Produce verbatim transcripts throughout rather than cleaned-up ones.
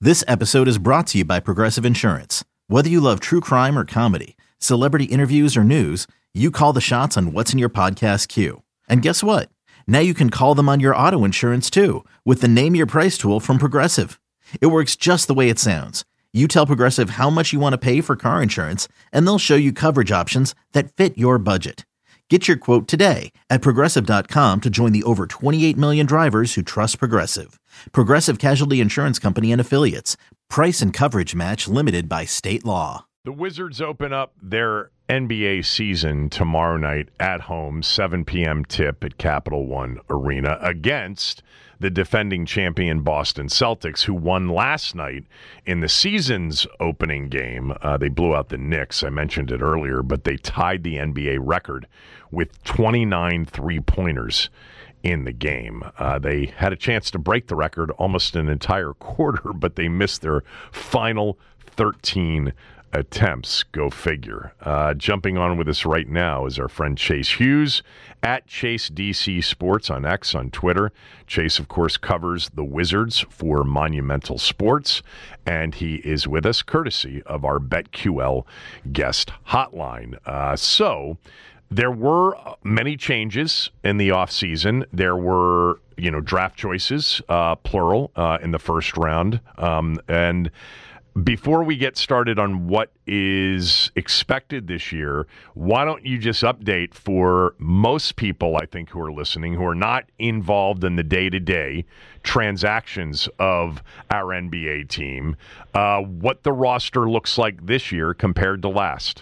This episode is brought to you by Progressive Insurance. Whether you love true crime or comedy, celebrity interviews or news, you call the shots on what's in your podcast queue. And guess what? Now you can call them on your auto insurance too with the Name Your Price tool from Progressive. It works just the way it sounds. You tell Progressive how much you want to pay for car insurance, and they'll show you coverage options that fit your budget. Get your quote today at Progressive dot com to join the over twenty-eight million drivers who trust Progressive. Progressive Casualty Insurance Company and Affiliates. Price and coverage match limited by state law. The Wizards open up their N B A season tomorrow night at home, seven p.m. tip at Capital One Arena against the defending champion Boston Celtics, who won last night in the season's opening game. Uh, they blew out the Knicks. I mentioned it earlier, but they tied the N B A record with twenty-nine three-pointers in the game. Uh, they had a chance to break the record almost an entire quarter, but they missed their final thirteen attempts. Go figure. Uh, jumping on with us right now is our friend Chase Hughes at Chase D C Sports on X on Twitter. Chase, of course, covers the Wizards for Monumental Sports, and he is with us courtesy of our BetQL guest hotline. Uh, so there were many changes in the offseason. There were, you know, draft choices, uh, plural, uh, in the first round. Um, and Before we get started on what is expected this year, why don't you just update for most people, I think, who are listening, who are not involved in the day-to-day transactions of our N B A team, uh, what the roster looks like this year compared to last?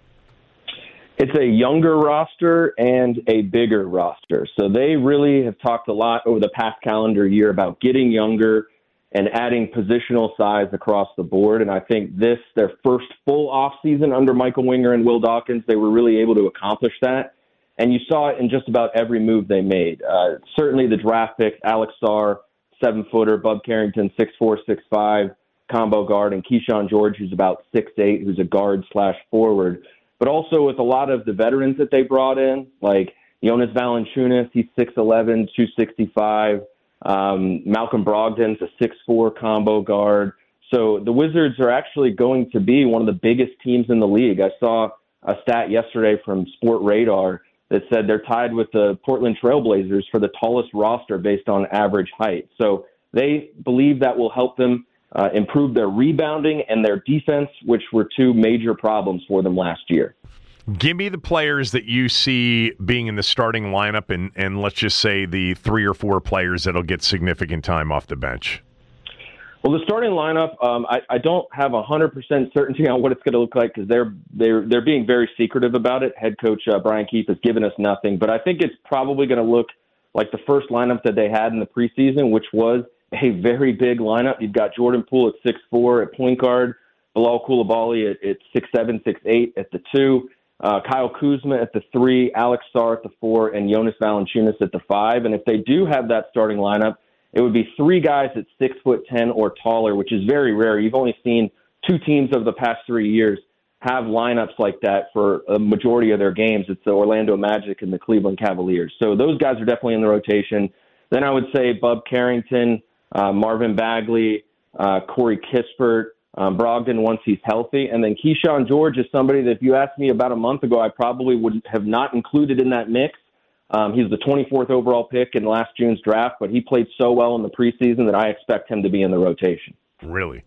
It's a younger roster and a bigger roster. So they really have talked a lot over the past calendar year about getting younger and adding positional size across the board. And I think this, their first full offseason under Michael Winger and Will Dawkins, they were really able to accomplish that. And you saw it in just about every move they made. Uh, certainly the draft picks, Alex Sarr, seven-footer, Bub Carrington, six four, six five, combo guard, and Keyshawn George, who's about six eight, who's a guard slash forward. But also with a lot of the veterans that they brought in, like Jonas Valanciunas, he's six eleven, two sixty-five. Um, Malcolm Brogdon's a six four combo guard. So the Wizards are actually going to be one of the biggest teams in the league. I saw a stat yesterday from Sport Radar that said they're tied with the Portland Trailblazers for the tallest roster based on average height. So they believe that will help them uh, improve their rebounding and their defense, which were two major problems for them last year. Give me the players that you see being in the starting lineup, and, and let's just say the three or four players that'll get significant time off the bench. Well, the starting lineup, um, I, I don't have one hundred percent certainty on what it's going to look like because they're they're they're being very secretive about it. Head coach uh, Brian Keefe has given us nothing, but I think it's probably going to look like the first lineup that they had in the preseason, which was a very big lineup. You've got Jordan Poole at six four at point guard, Bilal Coulibaly at, at six seven, six eight at the two. Uh, Kyle Kuzma at the three, Alex Sarr at the four, and Jonas Valanciunas at the five. And if they do have that starting lineup, it would be three guys at six foot ten or taller, which is very rare. You've only seen two teams over the past three years have lineups like that for a majority of their games. It's the Orlando Magic and the Cleveland Cavaliers. So those guys are definitely in the rotation. Then I would say Bub Carrington, uh, Marvin Bagley, uh, Corey Kispert, Um, Brogdon once he's healthy. And then Keyshawn George is somebody that if you asked me about a month ago, I probably would have not included in that mix. Um, he's the twenty-fourth overall pick in last June's draft, but he played so well in the preseason that I expect him to be in the rotation. Really?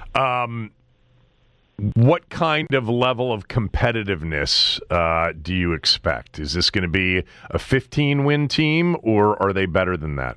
Um, what kind of level of competitiveness uh, do you expect? Is this going to be a fifteen-win team, or are they better than that?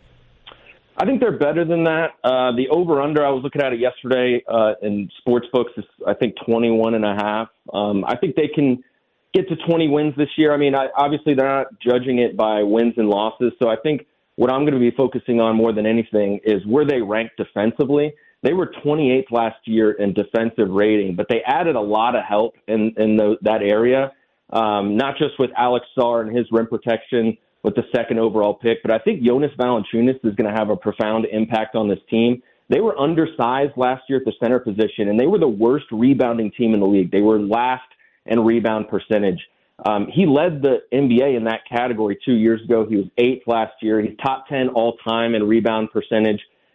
I think they're better than that. Uh, the over-under, I was looking at it yesterday uh, in sports books, is I think twenty-one and a half. Um, I think they can get to twenty wins this year. I mean, I, obviously they're not judging it by wins and losses. So I think what I'm going to be focusing on more than anything is where they rank defensively. They were twenty-eighth last year in defensive rating, but they added a lot of help in, in the, that area, um, not just with Alex Sarr and his rim protection with the second overall pick, but I think Jonas Valanciunas is going to have a profound impact on this team. They were undersized last year at the center position, and they were the worst rebounding team in the league. They were last in rebound percentage. Um, he led the N B A in that category two years ago. He was eighth last year. He's top ten all-time in rebound percentage.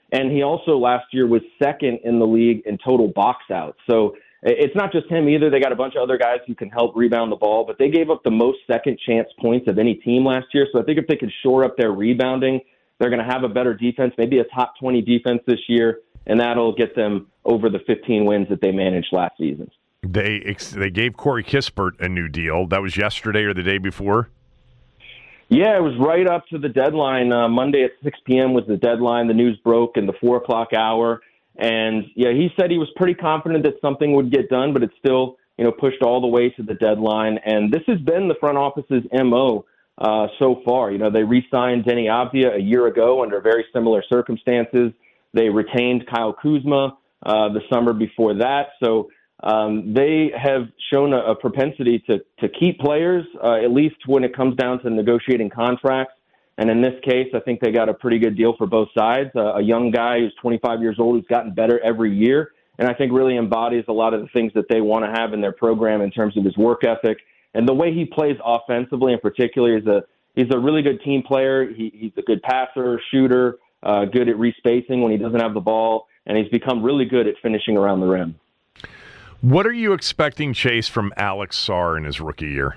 And he also last year was second in the league in total box outs. So it's not just him either. They got a bunch of other guys who can help rebound the ball, but they gave up the most second chance points of any team last year. So I think if they could shore up their rebounding, they're going to have a better defense, maybe a top twenty defense this year, and that'll get them over the fifteen wins that they managed last season. They they gave Corey Kispert a new deal. That was yesterday or the day before? Yeah, it was right up to the deadline. Uh, Monday at six p.m. was the deadline. The news broke in the four o'clock hour. And, yeah, he said he was pretty confident that something would get done, but it's still, you know, pushed all the way to the deadline. And this has been the front office's M O uh, so far. You know, they re-signed Denny Avdia a year ago under very similar circumstances. They retained Kyle Kuzma uh, the summer before that. So um, they have shown a, a propensity to, to keep players, uh, at least when it comes down to negotiating contracts. And in this case, I think they got a pretty good deal for both sides. Uh, a young guy who's twenty-five years old who's gotten better every year, and I think really embodies a lot of the things that they want to have in their program in terms of his work ethic and the way he plays offensively. In particular, is a he's a really good team player. He, he's a good passer, shooter, uh, good at respacing when he doesn't have the ball, and he's become really good at finishing around the rim. What are you expecting, Chase, from Alex Sarr in his rookie year?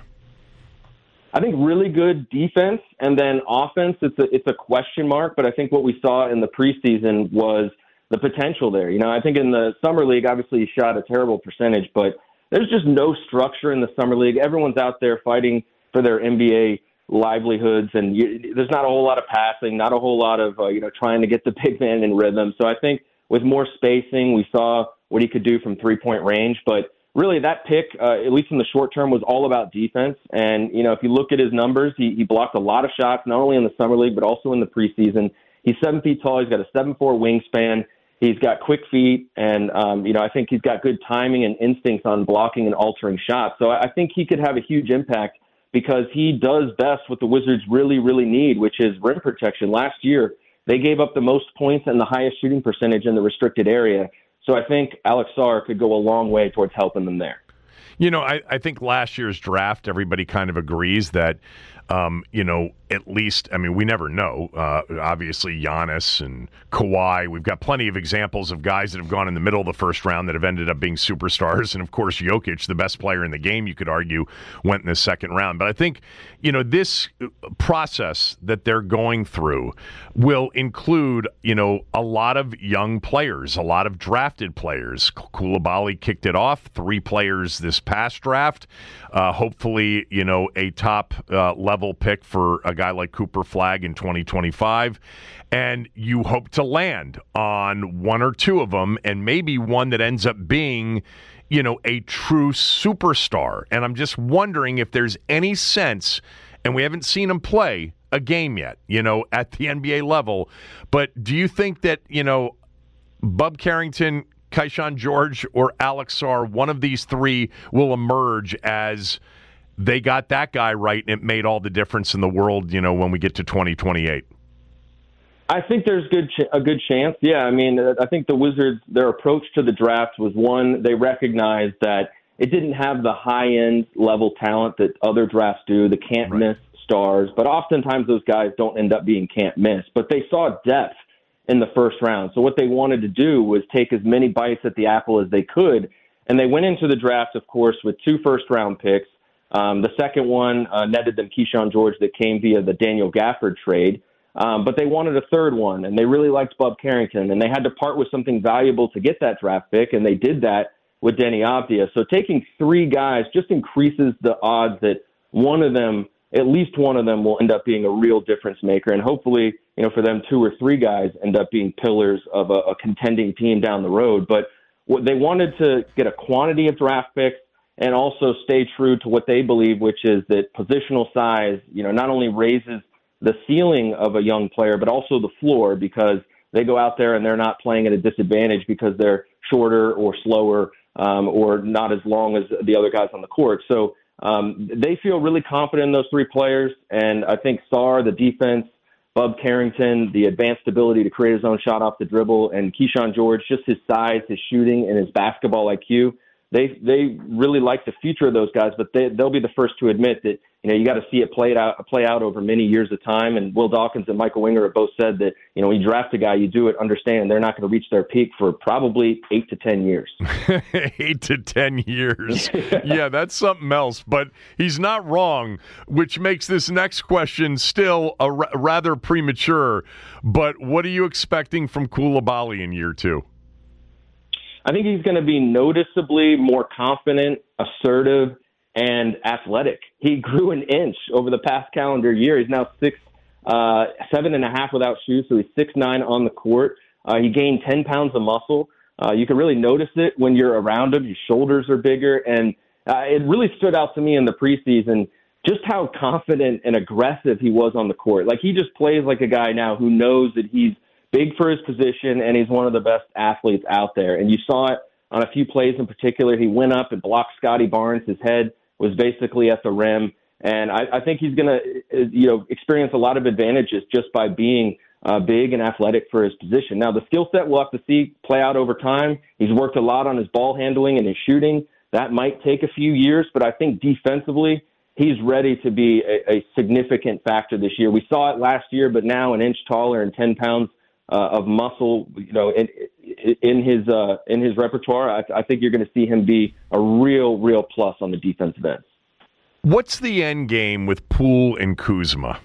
I think really good defense, and then offense, it's a, it's a question mark, but I think what we saw in the preseason was the potential there. You know, I think in the Summer League, obviously he shot a terrible percentage, but there's just no structure in the Summer League. Everyone's out there fighting for their N B A livelihoods, and you, there's not a whole lot of passing, not a whole lot of, uh, you know, trying to get the big man in rhythm. So I think with more spacing, we saw what he could do from three-point range, but really, that pick, uh, at least in the short term, was all about defense. And, you know, if you look at his numbers, he, he blocked a lot of shots, not only in the Summer League, but also in the preseason. He's seven feet tall. He's got a seven four wingspan. He's got quick feet. And, um, you know, I think he's got good timing and instincts on blocking and altering shots. So I think he could have a huge impact because he does best what the Wizards really, really need, which is rim protection. Last year, they gave up the most points and the highest shooting percentage in the restricted area. So I think Alex Sarr could go a long way towards helping them there. You know, I, I think last year's draft, everybody kind of agrees that, um, you know, at least, I mean, we never know. Uh, obviously, Giannis and Kawhi, we've got plenty of examples of guys that have gone in the middle of the first round that have ended up being superstars. And, of course, Jokic, the best player in the game, you could argue, went in the second round. But I think, you know, this process that they're going through will include, you know, a lot of young players, a lot of drafted players. Coulibaly kicked it off, three players this past draft. Uh, hopefully, you know, a top uh, level pick for a guy like Cooper Flagg in twenty twenty-five. And you hope to land on one or two of them, and maybe one that ends up being, you know, a true superstar. And I'm just wondering if there's any sense, and we haven't seen him play a game yet, you know, at the N B A level, but do you think that, you know, Bub Carrington, Keyshawn George, or Alex Sarr, one of these three will emerge as they got that guy right, and it made all the difference in the world, you know, when we get to twenty twenty-eight? I think there's good ch- a good chance. Yeah, I mean, I think the Wizards, their approach to the draft was, one, they recognized that it didn't have the high-end level talent that other drafts do, the can't-miss right. stars, but oftentimes those guys don't end up being can't-miss. But they saw depth in the first round. So what they wanted to do was take as many bites at the apple as they could, and they went into the draft, of course, with two first-round picks. Um, the second one uh, netted them Keyshawn George that came via the Daniel Gafford trade. Um, but they wanted a third one, and they really liked Bub Carrington, and they had to part with something valuable to get that draft pick, and they did that with Denny Avdia. So taking three guys just increases the odds that one of them, at least one of them, will end up being a real difference maker, and hopefully, you know, for them, two or three guys end up being pillars of a, a contending team down the road. But what they wanted to get a quantity of draft picks and also stay true to what they believe, which is that positional size, you know, not only raises the ceiling of a young player, but also the floor, because they go out there and they're not playing at a disadvantage because they're shorter or slower um, or not as long as the other guys on the court. So um, they feel really confident in those three players. And I think Sarr, the defense, Bub Carrington, the advanced ability to create his own shot off the dribble, and Keyshawn George, just his size, his shooting, and his basketball I Q, they they really like the future of those guys, but they, they'll be the first to admit that, you know, you got to see it play out play out over many years of time. And Will Dawkins and Michael Winger have both said that, you know, when you draft a guy, you do it understand they're not going to reach their peak for probably eight to ten years. eight to ten years. Yeah, that's something else. But he's not wrong, which makes this next question still a r- rather premature. But what are you expecting from Coulibaly in year two? I think he's going to be noticeably more confident, assertive, and athletic. He grew an inch over the past calendar year. He's now six, uh, seven and a half without shoes, so he's six nine on the court. Uh, he gained ten pounds of muscle. Uh, you can really notice it when you're around him. His shoulders are bigger, and uh, it really stood out to me in the preseason just how confident and aggressive he was on the court. Like, he just plays like a guy now who knows that he's big for his position, and he's one of the best athletes out there. And you saw it on a few plays in particular. He went up and blocked Scotty Barnes. His head was basically at the rim. And I, I think he's going to, you know, experience a lot of advantages just by being uh, big and athletic for his position. Now, the skill set we'll have to see play out over time. He's worked a lot on his ball handling and his shooting. That might take a few years, but I think defensively, he's ready to be a, a significant factor this year. We saw it last year, but now an inch taller and ten pounds Uh, of muscle, you know, in, in his uh, in his repertoire. I, I think you're going to see him be a real, real plus on the defensive end. What's the end game with Poole and Kuzma?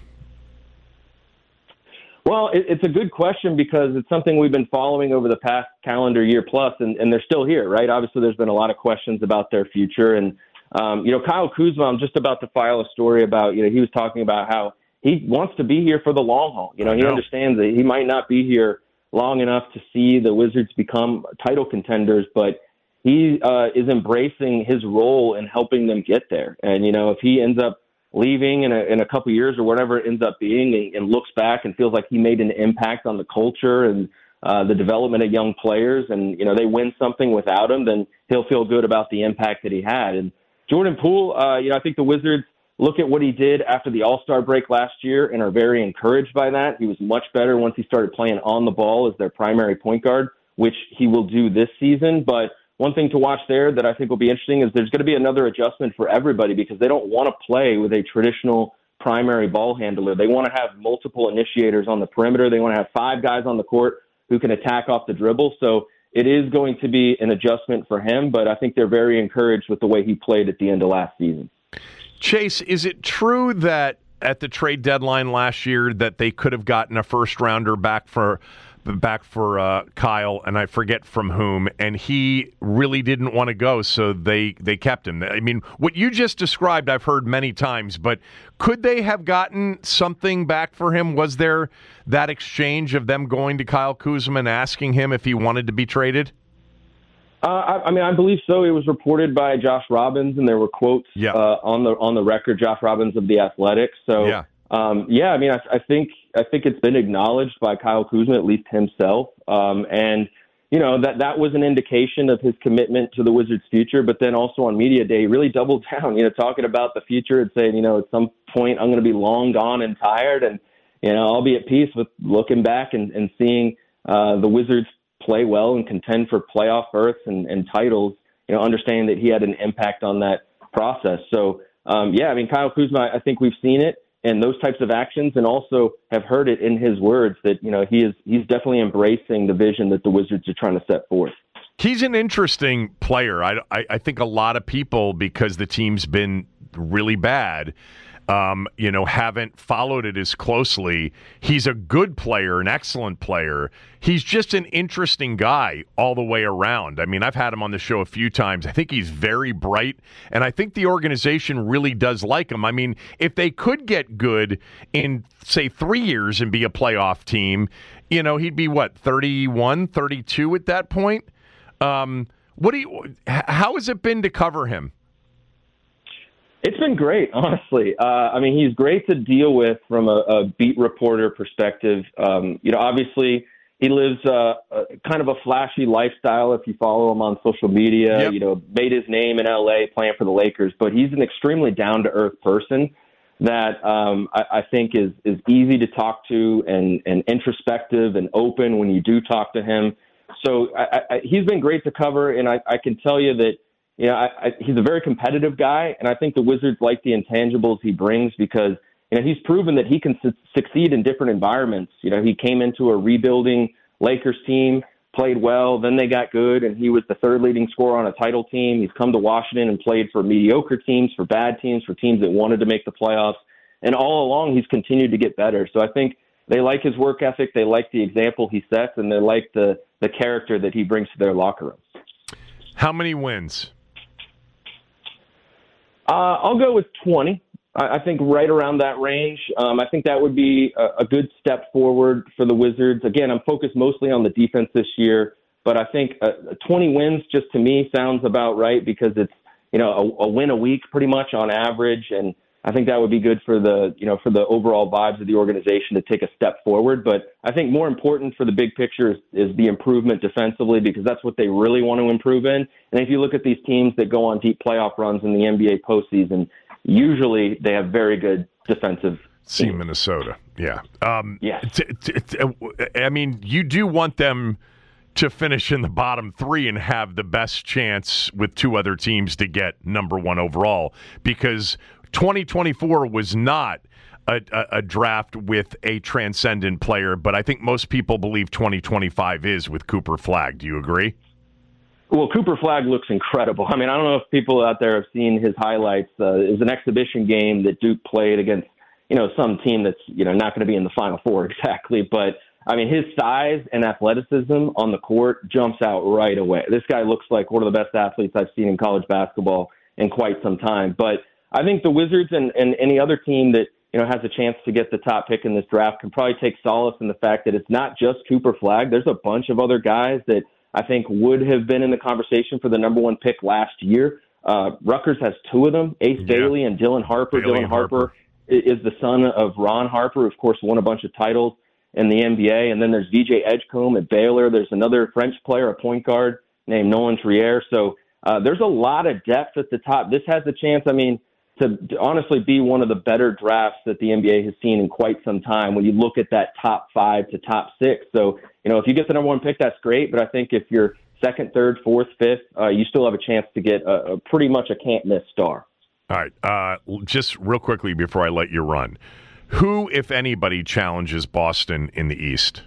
Well, it, it's a good question because it's something we've been following over the past calendar year plus, and, and they're still here, right? Obviously, there's been a lot of questions about their future, and um, you know, Kyle Kuzma. I'm just about to file a story about. You know, he was talking about how he wants to be here for the long haul. You know, he understands that he might not be here long enough to see the Wizards become title contenders, but he uh, is embracing his role in helping them get there. And, you know, if he ends up leaving in a, in a couple of years or whatever it ends up being and, and looks back and feels like he made an impact on the culture and uh, the development of young players and, you know, they win something without him, then he'll feel good about the impact that he had. And Jordan Poole, uh, you know, I think the Wizards look at what he did after the All-Star break last year and are very encouraged by that. He was much better once he started playing on the ball as their primary point guard, which he will do this season. But one thing to watch there that I think will be interesting is there's going to be another adjustment for everybody because they don't want to play with a traditional primary ball handler. They want to have multiple initiators on the perimeter. They want to have five guys on the court who can attack off the dribble. So it is going to be an adjustment for him, but I think they're very encouraged with the way he played at the end of last season. Chase, is it true that at the trade deadline last year that they could have gotten a first rounder back for back for uh, Kyle, and I forget from whom, and he really didn't want to go, so they, they kept him? I mean, what you just described I've heard many times, but could they have gotten something back for him? Was there that exchange of them going to Kyle Kuzma and asking him if he wanted to be traded? Uh, I, I mean, I believe so. It was reported by Josh Robbins, and there were quotes yeah. uh, on the on the record. Josh Robbins of the Athletic. So, yeah, um, yeah. I mean, I, I think I think it's been acknowledged by Kyle Kuzma, at least himself, um, and you know that that was an indication of his commitment to the Wizards' future. But then also on media day, he really doubled down. You know, talking about the future and saying, you know, at some point I'm going to be long gone and tired, and you know, I'll be at peace with looking back and, and seeing uh, the Wizards play well and contend for playoff berths and, and titles, you know, understanding that he had an impact on that process. So, um, yeah, I mean, Kyle Kuzma, I think we've seen it in those types of actions and also have heard it in his words that, you know, he is he's definitely embracing the vision that the Wizards are trying to set forth. He's an interesting player. I, I, I think a lot of people, because the team's been really bad, Um, you know, haven't followed it as closely. He's a good player, an excellent player. He's just an interesting guy all the way around. I mean, I've had him on the show a few times. I think he's very bright, and I think the organization really does like him. I mean, if they could get good in, say, three years and be a playoff team, you know, he'd be, what, thirty-one, thirty-two at that point? Um, what do you? How has it been to cover him? It's been great, honestly. Uh, I mean, he's great to deal with from a, a beat reporter perspective. Um, you know, obviously, he lives uh, a, kind of a flashy lifestyle if you follow him on social media. Yep. You know, made his name in L A playing for the Lakers, but he's an extremely down-to-earth person that um, I, I think is is easy to talk to and, and introspective and open when you do talk to him. So I, I, he's been great to cover, and I, I can tell you that, you know, I, I, he's a very competitive guy, and I think the Wizards like the intangibles he brings because, you know, he's proven that he can su- succeed in different environments. You know, he came into a rebuilding Lakers team, played well, then they got good, and he was the third leading scorer on a title team. He's come to Washington and played for mediocre teams, for bad teams, for teams that wanted to make the playoffs. And all along, he's continued to get better. So I think they like his work ethic, they like the example he sets, and they like the, the character that he brings to their locker room. How many wins? Uh, I'll go with twenty. I, I think right around that range. Um, I think that would be a, a good step forward for the Wizards. Again, I'm focused mostly on the defense this year, but I think uh, twenty wins just to me sounds about right because it's, you know, a, a win a week pretty much on average, and I think that would be good for the, you know, for the overall vibes of the organization to take a step forward. But I think more important for the big picture is, is the improvement defensively because that's what they really want to improve in. And if you look at these teams that go on deep playoff runs in the N B A postseason, usually they have very good defensive See teams. Minnesota, yeah. Um, yeah. T- t- t- I mean, you do want them to finish in the bottom three and have the best chance with two other teams to get number one overall because twenty twenty-four was not a, a, a draft with a transcendent player, but I think most people believe twenty twenty-five is with Cooper Flagg. Do you agree? Well, Cooper Flagg looks incredible. I mean, I don't know if people out there have seen his highlights. Uh, it was an exhibition game that Duke played against, you know, some team that's, you know, not going to be in the Final Four exactly. But, I mean, his size and athleticism on the court jumps out right away. This guy looks like one of the best athletes I've seen in college basketball in quite some time. But I think the Wizards and, and any other team that, you know, has a chance to get the top pick in this draft can probably take solace in the fact that it's not just Cooper Flagg. There's a bunch of other guys that I think would have been in the conversation for the number one pick last year. Uh, Rutgers has two of them, Ace yeah. Bailey and Dylan Harper. Bailey Dylan Harper, Harper is the son of Ron Harper, who, of course, won a bunch of titles in the N B A. And then there's V J Edgecombe at Baylor. There's another French player, a point guard named Nolan Trier. So uh, there's a lot of depth at the top. This has a chance, I mean, to, to honestly be one of the better drafts that the N B A has seen in quite some time when you look at that top five to top six. So, you know, if you get the number one pick, that's great. But I think if you're second, third, fourth, fifth, uh, you still have a chance to get a, a pretty much a can't-miss star. All right. Uh, just real quickly before I let you run, who, if anybody, challenges Boston in the East?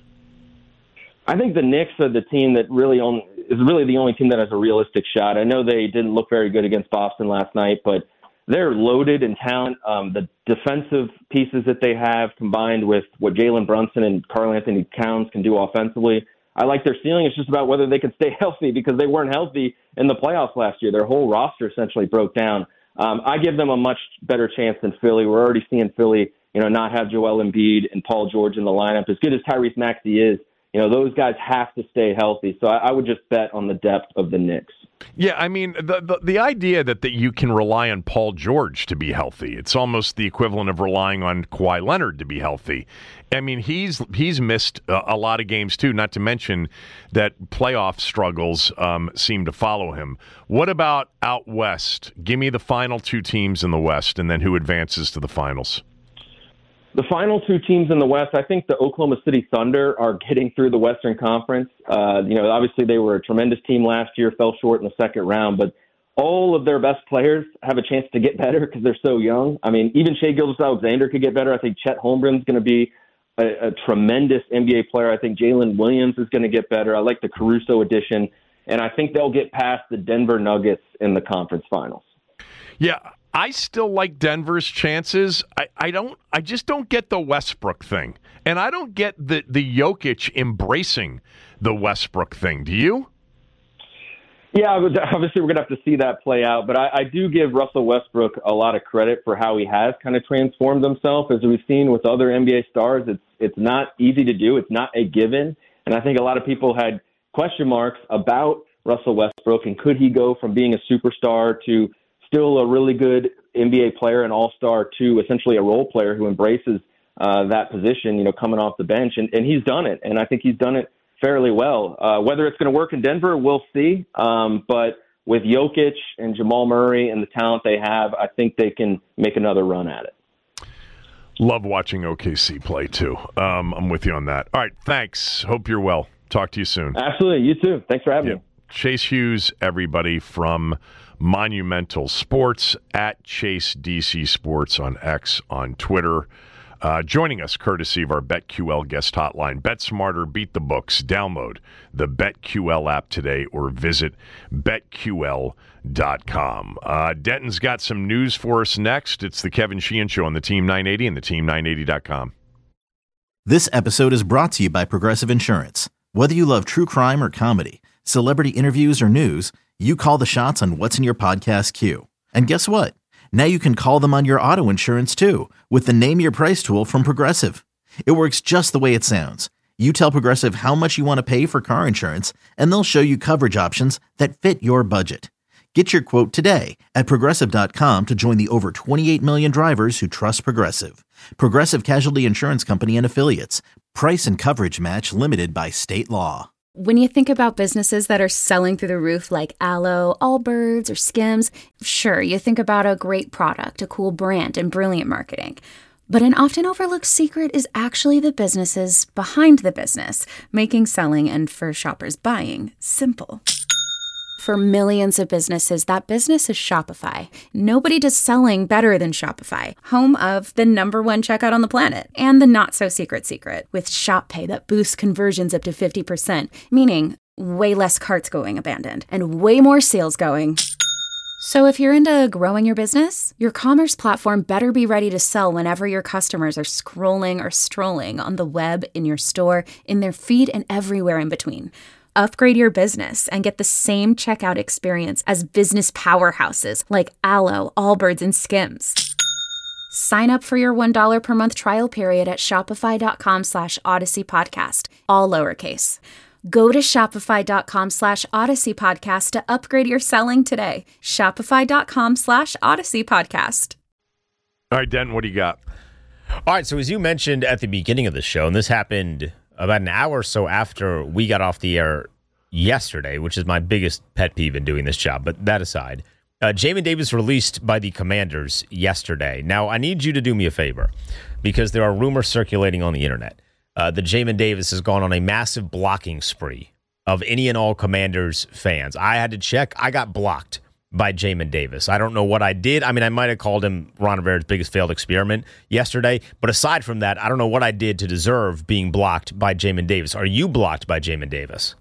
I think the Knicks are the team that really only, is really the only team that has a realistic shot. I know they didn't look very good against Boston last night, but they're loaded in talent. Um, the defensive pieces that they have combined with what Jalen Brunson and Karl Anthony Towns can do offensively, I like their ceiling. It's just about whether they can stay healthy because they weren't healthy in the playoffs last year. Their whole roster essentially broke down. Um, I give them a much better chance than Philly. We're already seeing Philly, you know, not have Joel Embiid and Paul George in the lineup. As good as Tyrese Maxey is, you know, those guys have to stay healthy. So I, I would just bet on the depth of the Knicks. Yeah, I mean, the, the the idea that, that you can rely on Paul George to be healthy, it's almost the equivalent of relying on Kawhi Leonard to be healthy. I mean, he's he's missed a, a lot of games, too, not to mention that playoff struggles um, seem to follow him. What about out west? Give me the final two teams in the West, and then who advances to the finals. The final two teams in the West, I think the Oklahoma City Thunder are getting through the Western Conference. Uh, you know, obviously they were a tremendous team last year, fell short in the second round, but all of their best players have a chance to get better because they're so young. I mean, even Shai Gilgeous-Alexander could get better. I think Chet Holmgren's going to be a, a tremendous N B A player. I think Jalen Williams is going to get better. I like the Caruso addition, and I think they'll get past the Denver Nuggets in the conference finals. Yeah, I still like Denver's chances. I, I don't. I just don't get the Westbrook thing, and I don't get the the Jokic embracing the Westbrook thing. Do you? Yeah, obviously we're going to have to see that play out, but I, I do give Russell Westbrook a lot of credit for how he has kind of transformed himself. As we've seen with other N B A stars, it's it's not easy to do. It's not a given, and I think a lot of people had question marks about Russell Westbrook and could he go from being a superstar to still a really good N B A player, an all-star, to essentially a role player who embraces uh, that position, you know, coming off the bench. And, and he's done it, and I think he's done it fairly well. Uh, whether it's going to work in Denver, we'll see. Um, but with Jokic and Jamal Murray and the talent they have, I think they can make another run at it. Love watching O K C play, too. Um, I'm with you on that. All right, thanks. Hope you're well. Talk to you soon. Absolutely. You too. Thanks for having yeah. me. Chase Hughes, everybody, from Monumental Sports, at Chase D C Sports on X, on Twitter. Uh, joining us courtesy of our BetQL guest hotline. Bet smarter, beat the books. Download the BetQL app today or visit bet Q L dot com. Uh, Denton's got some news for us next. It's the Kevin Sheehan Show on the Team nine eighty and the team nine eighty dot com. This episode is brought to you by Progressive Insurance. Whether you love true crime or comedy, celebrity interviews or news, you call the shots on what's in your podcast queue. And guess what? Now you can call them on your auto insurance too with the Name Your Price tool from Progressive. It works just the way it sounds. You tell Progressive how much you want to pay for car insurance, and they'll show you coverage options that fit your budget. Get your quote today at Progressive dot com to join the over twenty-eight million drivers who trust Progressive. Progressive Casualty Insurance Company and Affiliates. Price and coverage match limited by state law. When you think about businesses that are selling through the roof like Aloe, Allbirds, or Skims, sure, you think about a great product, a cool brand, and brilliant marketing. But an often overlooked secret is actually the businesses behind the business, making selling and, for shoppers, buying simple. For millions of businesses, that business is Shopify. Nobody does selling better than Shopify, home of the number one checkout on the planet, and the not-so-secret secret, with Shop Pay that boosts conversions up to fifty percent, meaning way less carts going abandoned, and way more sales going. So if you're into growing your business, your commerce platform better be ready to sell whenever your customers are scrolling or strolling on the web, in your store, in their feed, and everywhere in between. Upgrade your business and get the same checkout experience as business powerhouses like Aloe, Allbirds, and Skims. Sign up for your one dollar per month trial period at shopify.com slash Odyssey Podcast, all lowercase. Go to shopify.com slash Odyssey Podcast to upgrade your selling today. Shopify.com slash Odyssey Podcast. All right, Denton, what do you got? All right, so as you mentioned at the beginning of the show, and this happened about an hour or so after we got off the air yesterday, which is my biggest pet peeve in doing this job, but that aside, uh, Jamin Davis released by the Commanders yesterday. Now, I need you to do me a favor, because there are rumors circulating on the internet uh, that Jamin Davis has gone on a massive blocking spree of any and all Commanders fans. I had to check. I got blocked by Jamin Davis. I don't know what I did. I mean, I might have called him Ron Rivera's biggest failed experiment yesterday, but aside from that, I don't know what I did to deserve being blocked by Jamin Davis. Are you blocked by Jamin Davis?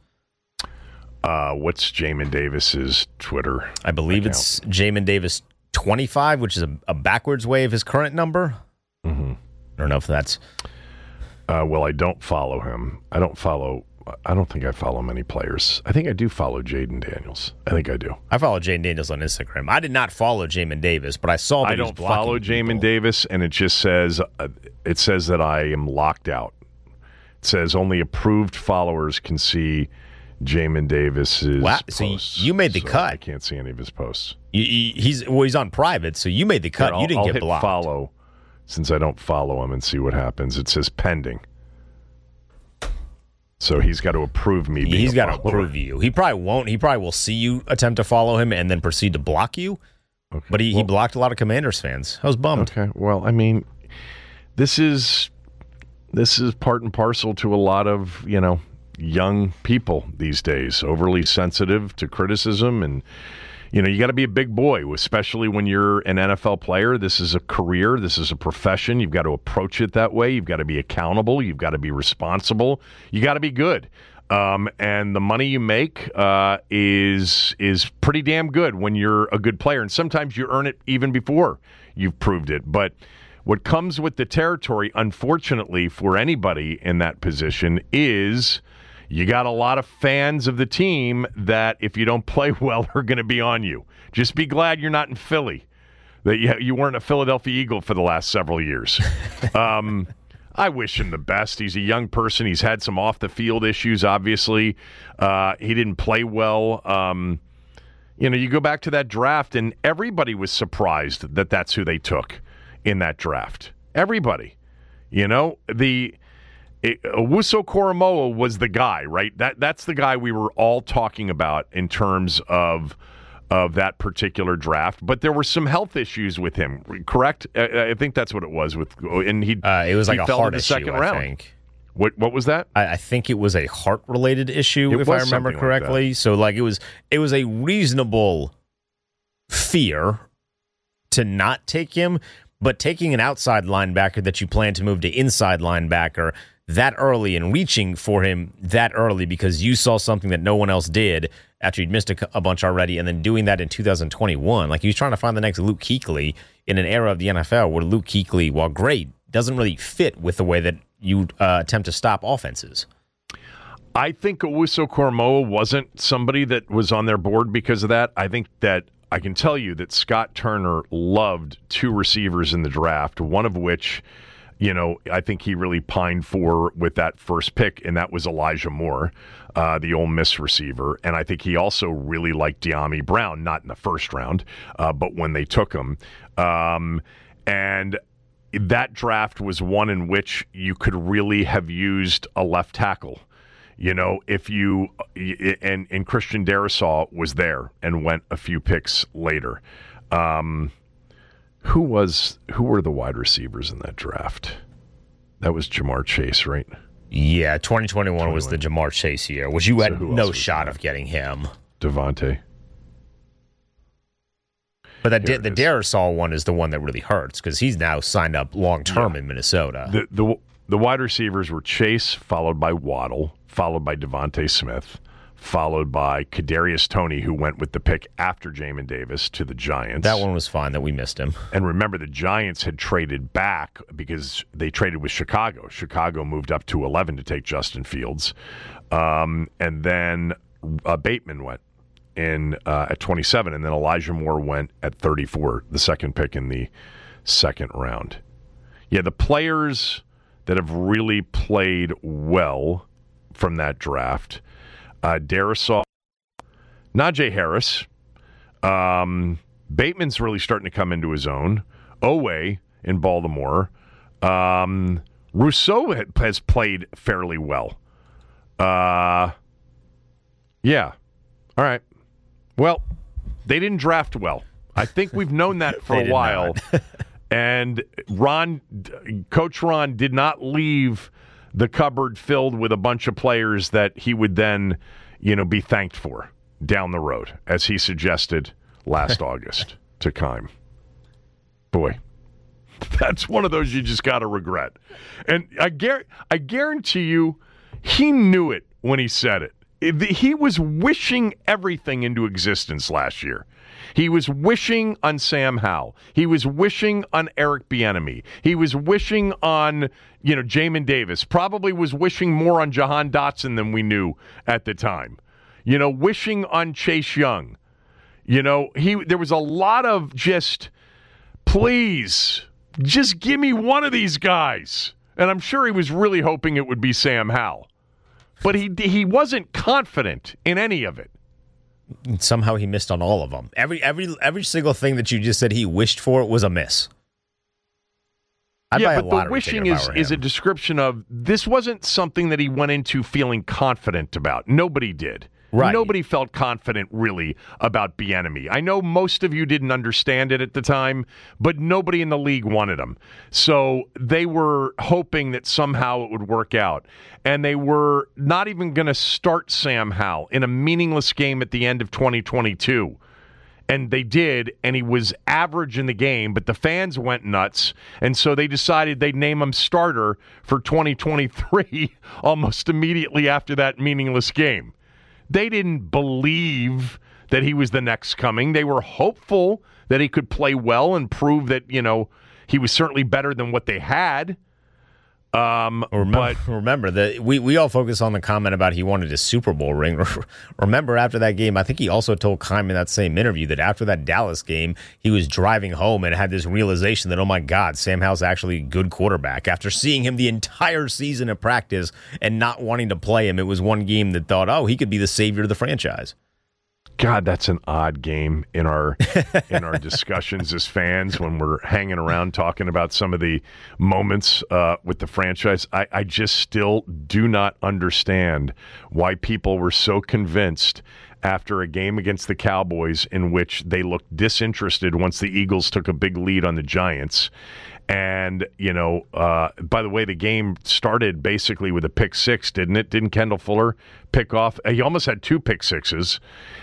Uh, what's Jamin Davis's Twitter? I believe account? It's Jamin Davis twenty-five, which is a, a backwards way of his current number. Mm-hmm. I don't know if that's... Uh, well, I don't follow him. I don't follow... I don't think I follow many players. I think I do follow Jaden Daniels. I think I do. I follow Jaden Daniels on Instagram. I did not follow Jamin Davis, but I saw that I don't follow Jamin Davis, and it just says uh, it says that I am locked out. It says only approved followers can see Jamin Davis's wow. posts. So you, you made the so cut. I can't see any of his posts. You, you, he's well, he's on private, so you made the cut. I'll, you didn't I'll get hit blocked. Follow, since I don't follow him, and see what happens. It says pending. So he's got to approve me being He's a got to follower. approve you. He probably won't. He probably will see you attempt to follow him and then proceed to block you. Okay. But he, well, he blocked a lot of Commanders fans. I was bummed. Okay. Well, I mean, this is this is part and parcel to a lot of, you know, young people these days, overly sensitive to criticism. And, you know, you got to be a big boy, especially when you're an N F L player. This is a career. This is a profession. You've got to approach it that way. You've got to be accountable. You've got to be responsible. You got to be good. Um, and the money you make uh, is is pretty damn good when you're a good player. And sometimes you earn it even before you've proved it. But what comes with the territory, unfortunately, for anybody in that position is you got a lot of fans of the team that, if you don't play well, are going to be on you. Just be glad you're not in Philly, that you, you weren't a Philadelphia Eagle for the last several years. um, I wish him the best. He's a young person. He's had some off-the-field issues, obviously. Uh, he didn't play well. Um, you know, you go back to that draft, and everybody was surprised that that's who they took in that draft. Everybody. You know, the... Owusu Koromoa was the guy, right? That that's the guy we were all talking about in terms of of that particular draft. But there were some health issues with him, correct? I, I think that's what it was with, and he uh, it was like he a fell heart to the issue, second I round. think. What what was that? I, I think it was a heart-related issue, It if I was remember something like correctly. that. So, like, it was it was a reasonable fear to not take him, but taking an outside linebacker that you plan to move to inside linebacker that early and reaching for him that early because you saw something that no one else did after you'd missed a, a bunch already, and then doing that in two thousand twenty-one. Like, he was trying to find the next Luke Kuechly in an era of the N F L where Luke Kuechly, while great, doesn't really fit with the way that you uh, attempt to stop offenses. I think Owusu-Koramoah wasn't somebody that was on their board because of that. I think that I can tell you that Scott Turner loved two receivers in the draft, one of which, you know, I think he really pined for with that first pick, and that was Elijah Moore, uh, the Ole Miss receiver. And I think he also really liked De'Ami Brown, not in the first round, uh, but when they took him. Um, and that draft was one in which you could really have used a left tackle. You know, if you and and Christian Darrisaw was there and went a few picks later. Um, who was who were the wide receivers in that draft? That was Jamar Chase, right? Yeah, twenty twenty-one was the Jamar Chase year, which you So had who no else was shot that? of getting him. Devontae. But that Here the it is. Darrisaw one is the one that really hurts because he's now signed up long term Yeah. in Minnesota. The the the wide receivers were Chase, followed by Waddle, followed by Devontae Smith, followed by Kadarius Toney, who went with the pick after Jamin Davis to the Giants. That one was fine that we missed him. And remember, the Giants had traded back because they traded with Chicago. Chicago moved up to eleven to take Justin Fields. Um, and then uh, Bateman went in uh, at twenty-seven, and then Elijah Moore went at thirty-four, the second pick in the second round. Yeah, the players that have really played well from that draft, uh, Darrisaw, Najee Harris, um, Bateman's really starting to come into his own. Owe in Baltimore. Um, Rousseau had, has played fairly well. Uh, yeah. All right. Well, they didn't draft well. I think we've known that for They a did while. not. And Ron, Coach Ron did not leave the cupboard filled with a bunch of players that he would then, you know, be thanked for down the road, as he suggested last August to Keim. Boy, that's one of those you just got to regret. And I, gar- I guarantee you, he knew it when he said it. It- He was wishing everything into existence last year. He was wishing on Sam Howell. He was wishing on Eric Bieniemy. He was wishing on, you know, Jamin Davis. Probably was wishing more on Jahan Dotson than we knew at the time. You know, wishing on Chase Young. You know, he there was a lot of just, please, just give me one of these guys. And I'm sure he was really hoping it would be Sam Howell. But he he wasn't confident in any of it. Somehow he missed on all of them. Every every every single thing that you just said he wished for was a miss. I'd buy Yeah, a but the lottery wishing ticket if is, I were is a him. description of this wasn't something that he went into feeling confident about. Nobody did. Right. Nobody felt confident really about Bieniemy. I know most of you didn't understand it at the time, but nobody in the league wanted him. So they were hoping that somehow it would work out. And they were not even going to start Sam Howell in a meaningless game at the end of twenty twenty-two. And they did, and he was average in the game, but the fans went nuts, and so they decided they'd name him starter for twenty twenty-three almost immediately after that meaningless game. They didn't believe that he was the next coming. They were hopeful that he could play well and prove that, you know, he was certainly better than what they had. Um, Remember, but remember that we, we all focus on the comment about he wanted a Super Bowl ring. Remember, after that game, I think he also told Keim in that same interview that after that Dallas game, he was driving home and had this realization that, oh my God, Sam Howell's actually a good quarterback. After seeing him the entire season of practice and not wanting to play him, it was one game that thought, oh, he could be the savior of the franchise. God, that's an odd game in our in our discussions as fans when we're hanging around talking about some of the moments uh, with the franchise. I, I just still do not understand why people were so convinced after a game against the Cowboys in which they looked disinterested once the Eagles took a big lead on the Giants. And, you know, uh, by the way, the game started basically with a pick six, didn't it? Didn't Kendall Fuller pick off? He almost had two pick sixes.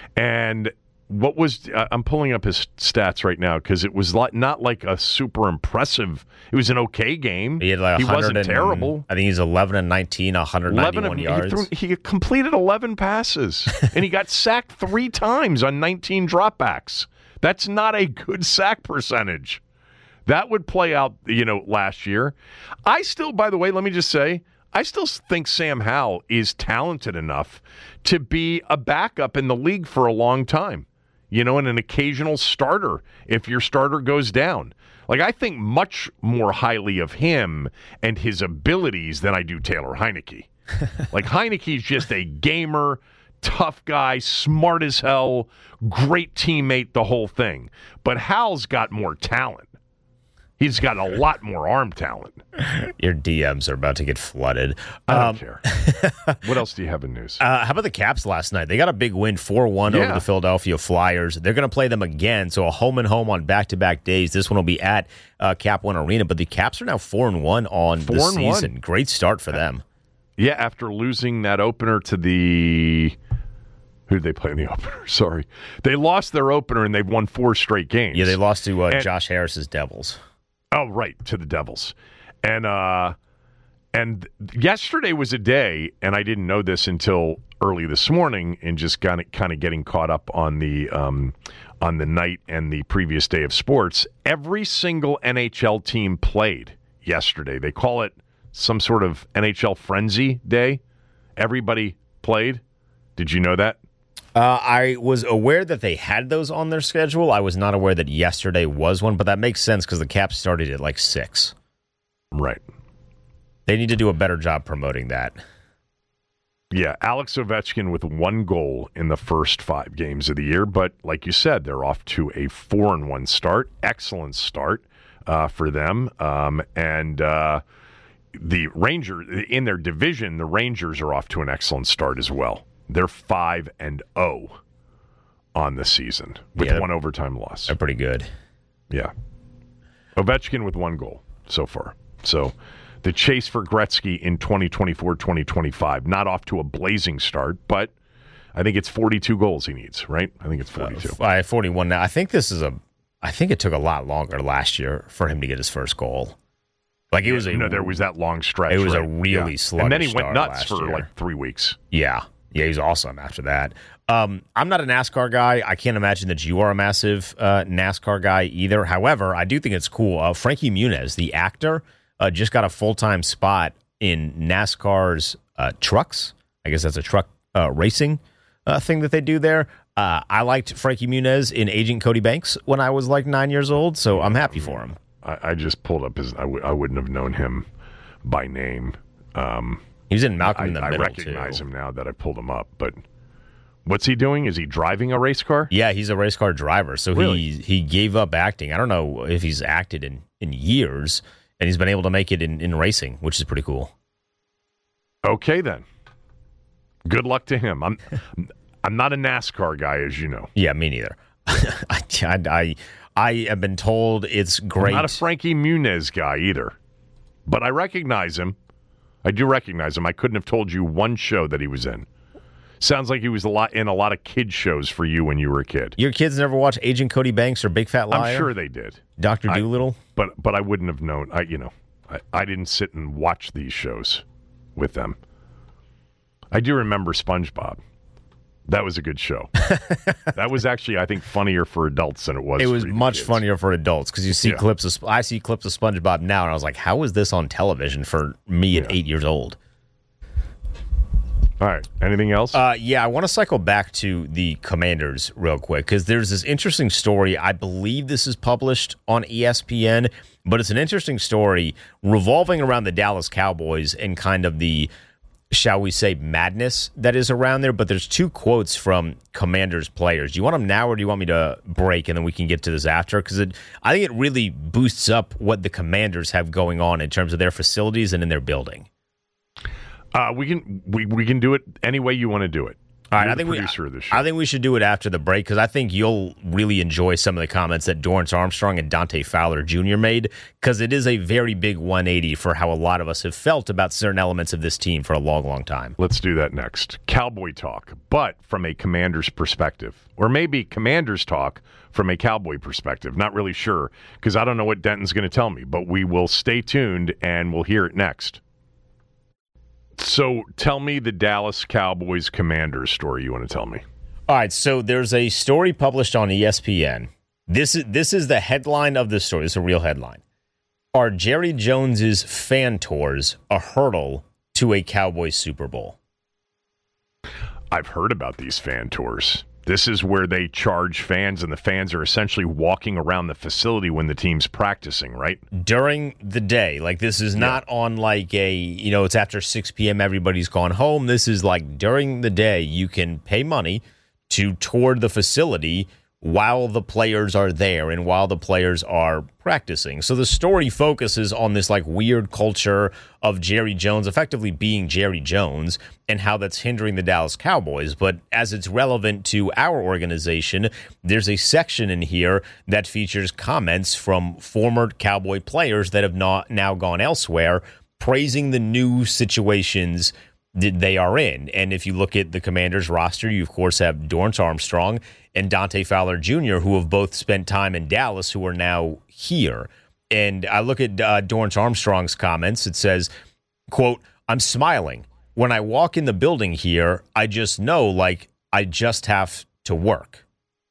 And what was uh, I'm pulling up his stats right now because it was like, not like a super impressive. It was an okay game. He had like he wasn't terrible. I think he's eleven and nineteen, one hundred ninety-one eleven, yards. He, threw, he completed eleven passes, and he got sacked three times on nineteen dropbacks. That's not a good sack percentage. That would play out, you know, last year. I still, by the way, let me just say, I still think Sam Howell is talented enough to be a backup in the league for a long time. You know, and an occasional starter if your starter goes down. Like, I think much more highly of him and his abilities than I do Taylor Heineke. Like, Heineke's just a gamer, tough guy, smart as hell, great teammate, the whole thing. But Howell's got more talent. He's got a lot more arm talent. Your D Ms are about to get flooded. I don't um, care. What else do you have in news? Uh, how about the Caps last night? They got a big win, four one Yeah. over the Philadelphia Flyers. They're going to play them again, so a home and home on back-to-back days. This one will be at uh, Cap One Arena, but the Caps are now four and one on the season. One. Great start for them. Yeah, after losing that opener to the... Who did they play in the opener? Sorry. They lost their opener, and they've won four straight games. Yeah, they lost to uh, and, Josh Harris's Devils. Oh, right, to the Devils. And uh, and yesterday was a day, and I didn't know this until early this morning, and just kind of kind of getting caught up on the um, on the night and the previous day of sports. Every single N H L team played yesterday. They call it some sort of N H L frenzy day. Everybody played. Did you know that? Uh, I was aware that they had those on their schedule. I was not aware that yesterday was one, but that makes sense because the Caps started at like six. Right. They need to do a better job promoting that. Yeah, Alex Ovechkin with one goal in the first five games of the year, but like you said, they're off to a four and one start. Excellent start uh, for them, um, and uh, the Rangers in their division. The Rangers are off to an excellent start as well. They're five and zero on the season with yeah, one overtime loss. They're pretty good. Yeah, Ovechkin with one goal so far. So. The chase for Gretzky in twenty twenty-four twenty twenty-five, not off to a blazing start, but I think it's forty-two goals he needs, right? I think it's forty-two. Uh, I have forty-one now. I think this is a. I think it took a lot longer last year for him to get his first goal. Like it yeah, was a. You know, there was that long stretch. It was right? a really yeah. sluggish and then he went start nuts last for year. like three weeks. Yeah, yeah, he was awesome after that. Um, I'm not a NASCAR guy. I can't imagine that you are a massive uh, NASCAR guy either. However, I do think it's cool. Uh, Frankie Muniz, the actor. Uh, just got a full-time spot in NASCAR's uh, trucks. I guess that's a truck uh, racing uh, thing that they do there. Uh, I liked Frankie Muniz in Agent Cody Banks when I was like nine years old, so I'm happy for him. I, I just pulled up his. I, w- I wouldn't have known him by name. Um, he was in Malcolm I, in the I Middle, recognize too. him now that I pulled him up, but what's he doing? Is he driving a race car? Yeah, he's a race car driver, so really? he he gave up acting. I don't know if he's acted in, in years. And he's been able to make it in, in racing, which is pretty cool. Okay, then. Good luck to him. I'm I'm not a NASCAR guy, as you know. Yeah, me neither. I, I, I have been told it's great. I'm not a Frankie Muniz guy either. But I recognize him. I do recognize him. I couldn't have told you one show that he was in. Sounds like he was a lot in a lot of kid shows for you when you were a kid. Your kids never watch Agent Cody Banks or Big Fat Liar? I'm sure they did. Doctor Dolittle? But but I wouldn't have known. I you know, I, I didn't sit and watch these shows with them. I do remember SpongeBob. That was a good show. That was actually, I think, funnier for adults than it was. It was for much kids. funnier for adults because you see Yeah. clips of. I see clips of SpongeBob now, and I was like, "How is this on television for me at Yeah. eight years old?" All right. Anything else? Uh, yeah, I want to cycle back to the Commanders real quick because there's this interesting story. I believe this is published on E S P N, but it's an interesting story revolving around the Dallas Cowboys and kind of the, shall we say, madness that is around there. But there's two quotes from Commanders players. Do you want them now or do you want me to break and then we can get to this after? Because I think it really boosts up what the Commanders have going on in terms of their facilities and in their building. Uh, we can we, we can do it any way you want to do it. All right, You're I think the we producer of the show. I think we should do it after the break because I think you'll really enjoy some of the comments that Dorrance Armstrong and Dante Fowler Junior made because it is a very big one eighty for how a lot of us have felt about certain elements of this team for a long, long time. Let's do that next. Cowboy talk, but from a Commander's perspective. Or maybe Commander's talk from a Cowboy perspective. Not really sure because I don't know what Denton's going to tell me, but we will stay tuned and we'll hear it next. So tell me the Dallas Cowboys Commanders story you want to tell me. All right, so there's a story published on E S P N. This is this is the headline of the story. This is a real headline. Are Jerry Jones's fan tours a hurdle to a Cowboys Super Bowl? I've heard about these fan tours. This is where they charge fans, and the fans are essentially walking around the facility when the team's practicing, right? During the day. Like, this is not yeah. on, like, a, you know, it's after six p.m., everybody's gone home. This is, like, during the day, you can pay money to tour the facility while the players are there and while the players are practicing. So the story focuses on this like weird culture of Jerry Jones effectively being Jerry Jones and how that's hindering the Dallas Cowboys. But as it's relevant to our organization, there's a section in here that features comments from former Cowboy players that have not now gone elsewhere, praising the new situations that they are in. And if you look at the Commanders roster, you of course have Dorrance Armstrong and Dante Fowler Junior, who have both spent time in Dallas, who are now here. And I look at uh, Dorrance Armstrong's comments. It says, quote, "I'm smiling. When I walk in the building here, I just know, like, I just have to work."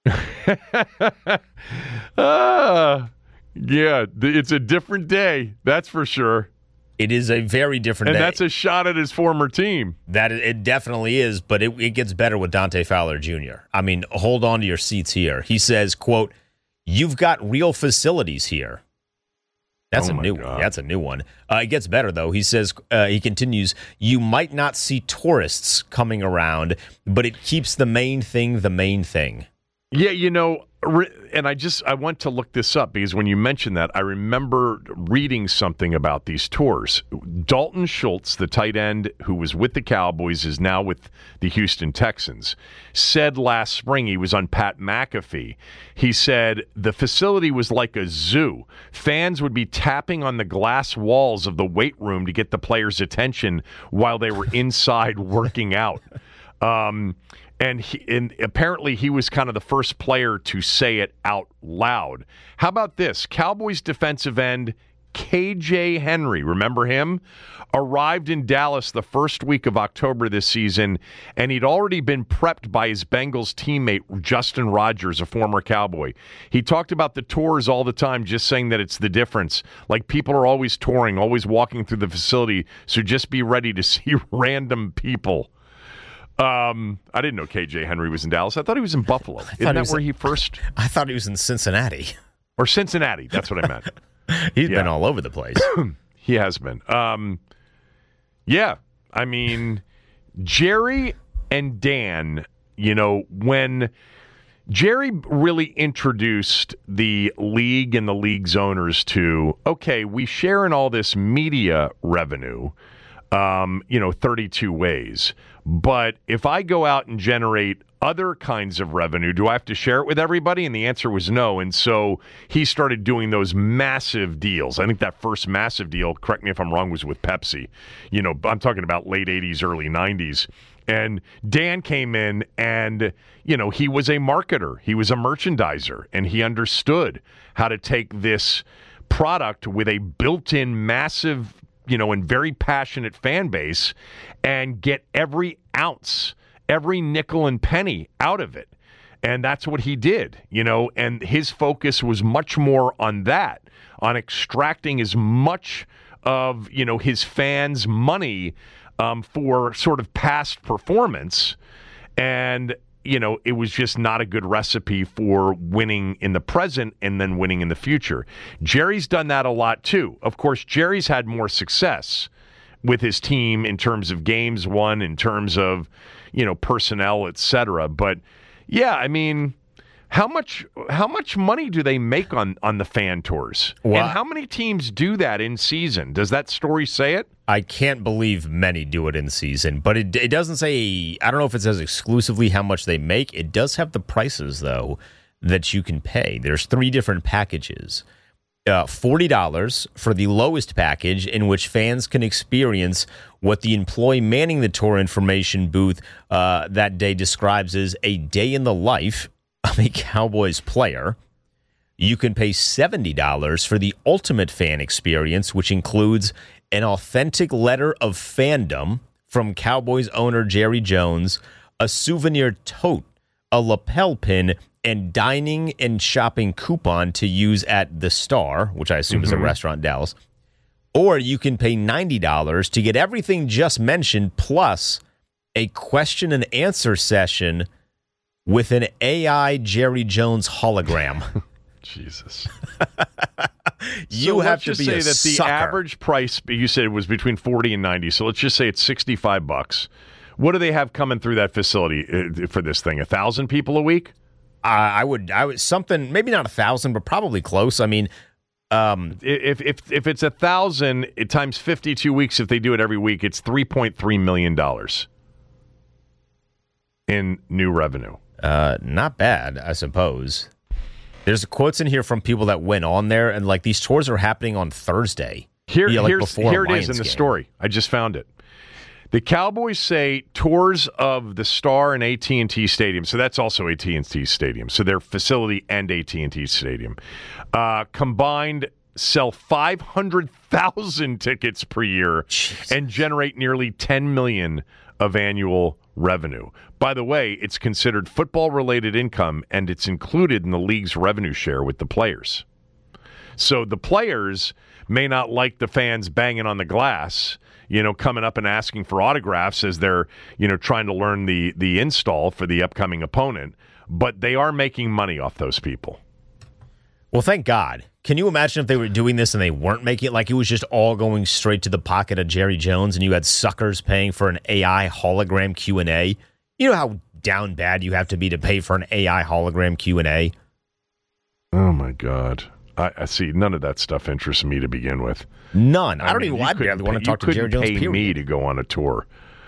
uh, yeah, it's a different day. That's for sure. It is a very different and day. And that's a shot at his former team. That it definitely is, but it, it gets better with Dante Fowler Junior I mean, hold on to your seats here. He says, quote, "You've got real facilities here." That's oh a new God. one. That's a new one. Uh, it gets better, though. He says, uh, he continues, "You might not see tourists coming around, but it keeps the main thing the main thing." Yeah, you know, and I just, I went to look this up because when you mentioned that, I remember reading something about these tours. Dalton Schultz, the tight end who was with the Cowboys, is now with the Houston Texans, said last spring, he was on Pat McAfee. He said the facility was like a zoo. Fans would be tapping on the glass walls of the weight room to get the players' attention while they were inside working out. Um, And, he, and apparently he was kind of the first player to say it out loud. How about this? Cowboys defensive end K J Henry, remember him? Arrived in Dallas the first week of October this season, and he'd already been prepped by his Bengals teammate, Justin Rogers, a former Cowboy. He talked about the tours all the time, just saying that it's the difference. Like, people are always touring, always walking through the facility, so just be ready to see random people. Um, I didn't know K J Henry was in Dallas. I thought he was in Buffalo. Isn't that where he first? I thought he was in Cincinnati. Or Cincinnati. That's what I meant. He's yeah. been all over the place. He has been. Um, yeah. I mean, Jerry and Dan, you know, when Jerry really introduced the league and the league's owners to, okay, we share in all this media revenue, um, you know, thirty-two ways. But if I go out and generate other kinds of revenue, do I have to share it with everybody? And the answer was no. And so he started doing those massive deals. I think that first massive deal, correct me if I'm wrong, was with Pepsi. You know, I'm talking about late eighties, early nineties. And Dan came in and, you know, he was a marketer. He was a merchandiser. And he understood how to take this product with a built-in massive, you know, and very passionate fan base and get every ounce, every nickel and penny out of it. And that's what he did, you know, and his focus was much more on that, on extracting as much of, you know, his fans' money um, for sort of past performance. And, you know, it was just not a good recipe for winning in the present and then winning in the future. Jerry's done that a lot, too. Of course, Jerry's had more success with his team in terms of games won, in terms of, you know, personnel, et cetera. But, yeah, I mean, How much how much money do they make on, on the fan tours? Well, and how many teams do that in season? Does that story say it? I can't believe many do it in season, but it, it doesn't say, I don't know if it says exclusively how much they make. It does have the prices, though, that you can pay. There's three different packages. Uh, forty dollars for the lowest package, in which fans can experience what the employee manning the tour information booth uh, that day describes as a day in the life of a Cowboys player. You can pay seventy dollars for the ultimate fan experience, which includes an authentic letter of fandom from Cowboys owner Jerry Jones, a souvenir tote, a lapel pin, and dining and shopping coupon to use at The Star, which I assume mm-hmm. is a restaurant in Dallas. Or you can pay ninety dollars to get everything just mentioned, plus a question and answer session with an A I Jerry Jones hologram. Jesus. You so have to just be say a that sucker. The average price, you said it was between forty and ninety, so let's just say it's sixty-five bucks. What do they have coming through that facility for this thing? A thousand people a week? Uh, I would, I would something, maybe not a thousand, but probably close. I mean, um, if if if it's a thousand it times fifty-two weeks, if they do it every week, it's three point three million dollars in new revenue. Uh, not bad, I suppose. There's quotes in here from people that went on there, and like these tours are happening on Thursday. Here, yeah, like here's, before here it Lions is in the game. story. I just found it. The Cowboys say tours of the Star and A T and T Stadium, so that's also A T and T Stadium, so their facility and A T and T Stadium, uh, combined sell five hundred thousand tickets per year Jesus. and generate nearly ten million dollars of annual revenue. By the way, it's considered football-related income, and it's included in the league's revenue share with the players. So the players may not like the fans banging on the glass, you know, coming up and asking for autographs as they're, you know, trying to learn the the install for the upcoming opponent, but they are making money off those people. Well, thank God. Can you imagine if they were doing this and they weren't making it, like it was just all going straight to the pocket of Jerry Jones and you had suckers paying for an A I hologram Q and A? You know how down bad you have to be to pay for an A I hologram Q and A? Oh, my God. I, I see. None of that stuff interests me to begin with. None. I, I don't mean, even I'd barely want to talk to Jerry Jones, pay period. me to go on a tour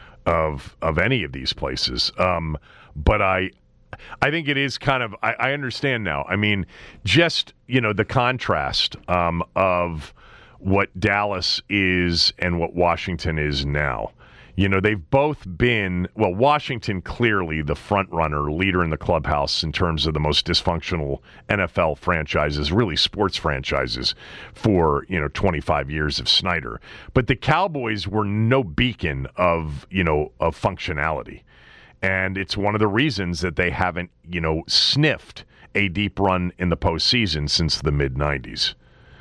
of of any of these places. Um, but I I think it is kind of, I, I understand now. I mean, just, you know, the contrast um, of what Dallas is and what Washington is now. You know, they've both been, well, Washington clearly the front runner, leader in the clubhouse in terms of the most dysfunctional N F L franchises, really sports franchises for, you know, twenty-five years of Snyder. But the Cowboys were no beacon of, you know, of functionality. And it's one of the reasons that they haven't, you know, sniffed a deep run in the postseason since the mid nineties.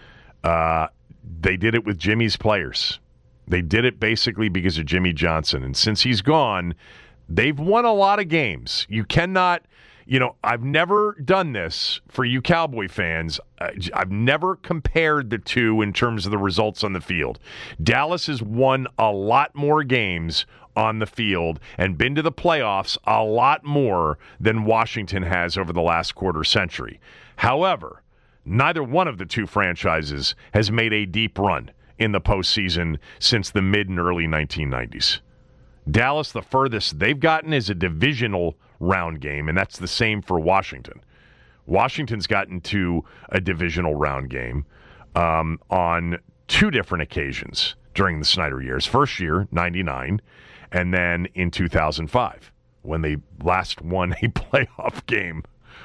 Uh, they did it with Jimmy's players. They did it basically because of Jimmy Johnson. And since he's gone, they've won a lot of games. You cannot, you know, I've never done this for you Cowboy fans. I've never compared the two in terms of the results on the field. Dallas has won a lot more games on the field and been to the playoffs a lot more than Washington has over the last quarter century. However, neither one of the two franchises has made a deep run in the postseason since the mid and early nineteen nineties. Dallas, the furthest they've gotten is a divisional round game, and that's the same for Washington. Washington's gotten to a divisional round game um, on two different occasions during the Snyder years. First year, ninety-nine, and then in two thousand five, when they last won a playoff game.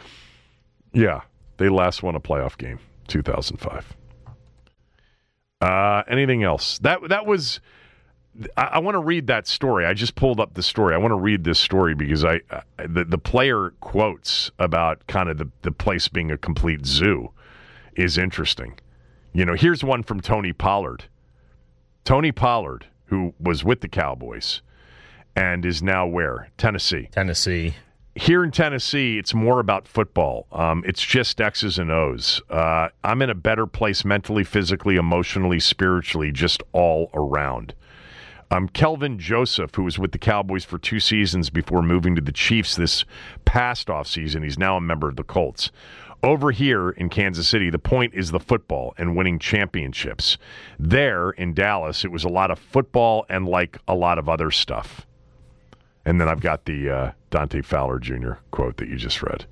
Yeah, they last won a playoff game, two thousand five. Uh, anything else? That that was. I, I want to read that story. I just pulled up the story. I want to read this story because I, I the the player quotes about kind of the the place being a complete zoo is interesting. You know, here's one from Tony Pollard. Tony Pollard, who was with the Cowboys and is now where? Tennessee. Tennessee. Here in Tennessee, it's more about football. Um, it's just X's and O's. Uh, I'm in a better place mentally, physically, emotionally, spiritually, just all around. Um, Kelvin Joseph, who was with the Cowboys for two seasons before moving to the Chiefs this past offseason, he's now a member of the Colts. Over here in Kansas City, the point is the football and winning championships. There in Dallas, it was a lot of football and like a lot of other stuff. And then I've got the uh, Dante Fowler Junior quote that you just read.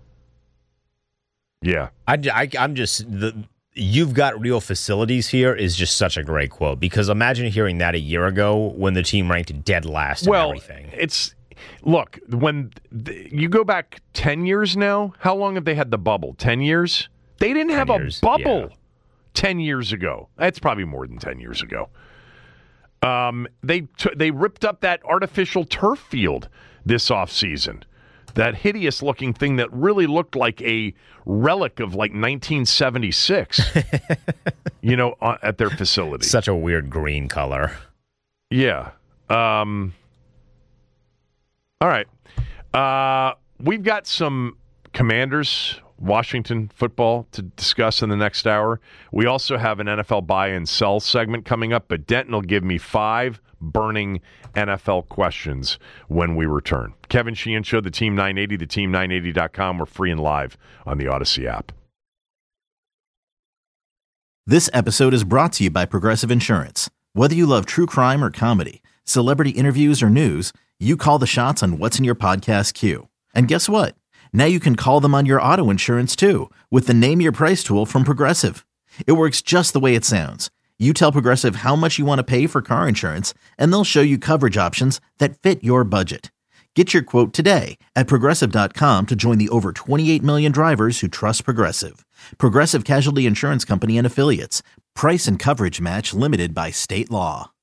Yeah. I, I, I'm just, the, you've got real facilities here is just such a great quote, because imagine hearing that a year ago when the team ranked dead last and well, everything. It's, look, when th- you go back ten years now, how long have they had the bubble? ten years? They didn't have years, a bubble yeah. ten years ago. That's probably more than ten years ago. Um, they t- they ripped up that artificial turf field this offseason. That hideous-looking thing that really looked like a relic of, like, nineteen seventy-six, you know, uh, at their facility. Such a weird green color. Yeah. Um, all right. Uh, we've got some Commanders, Washington football to discuss in the next hour. We also have an N F L buy and sell segment coming up, but Denton will give me five burning N F L questions when we return. Kevin Sheehan Show, the Team nine eighty, the team nine eighty dot com. We're free and live on the Odyssey app. This episode is brought to you by Progressive Insurance. Whether you love true crime or comedy, celebrity interviews or news, you call the shots on what's in your podcast queue. And guess what? Now you can call them on your auto insurance too with the Name Your Price tool from Progressive. It works just the way it sounds. You tell Progressive how much you want to pay for car insurance, and they'll show you coverage options that fit your budget. Get your quote today at Progressive dot com to join the over twenty-eight million drivers who trust Progressive. Progressive Casualty Insurance Company and Affiliates. Price and coverage match limited by state law.